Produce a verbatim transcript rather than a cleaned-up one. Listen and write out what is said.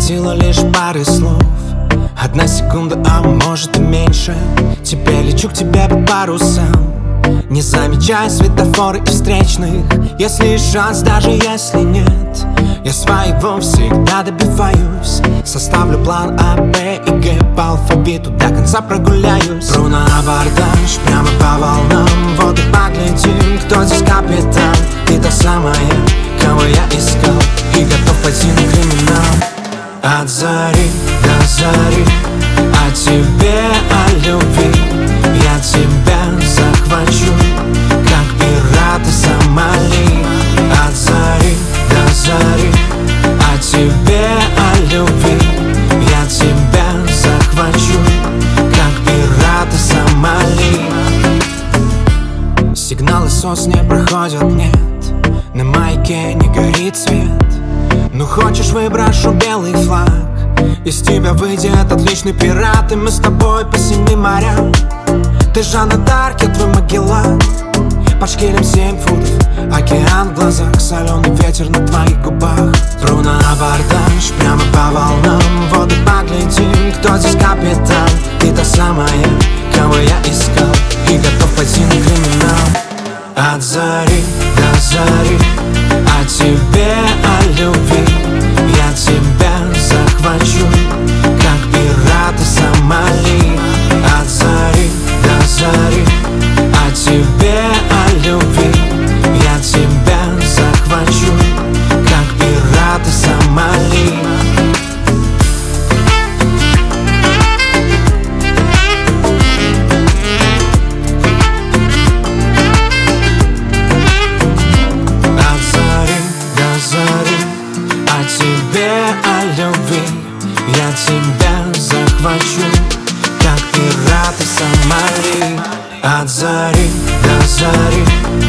хватило лишь пары слов. Одна секунда, а может и меньше. Теперь лечу к тебе по парусам, не замечая светофоры и встречных. Если есть шанс, даже если нет, я своего всегда добиваюсь. Составлю план А, Б и Г, по алфавиту до конца прогуляюсь. Пру на абордаж, прямо по волнам. Вот и поглядим, кто здесь капитан. Ты та самая, кого я искал, и готов пойти на криминал. От зари до зари, о тебе, о любви я тебя захвачу, как пираты Сомали. От зари до зари, о тебе, о любви я тебя захвачу, как пираты Сомали. Сигналы СОС не проходят, нет, на маяке не горит свет. Ну хочешь, выброшу белый флаг, из тебя выйдет отличный пират. И мы с тобой по семи морям. Ты Жанна Дарк, я твой Магеллан. Под шкилем семь футов, океан в глазах, соленый ветер на твоих губах. Пру на абордаж, прямо по волнам. Вот и поглядим, кто здесь капитан. Ты та самая, кого я искал, и готов пойти на криминал. От зари до зари, о тебе, о любви я тебя захвачу, как пираты Сомали. От зари до зари, о тебе, о любви я тебя захвачу, как пираты Сомали. О тебе, о любви я тебя захвачу, как пираты Сомали. От зари до зари,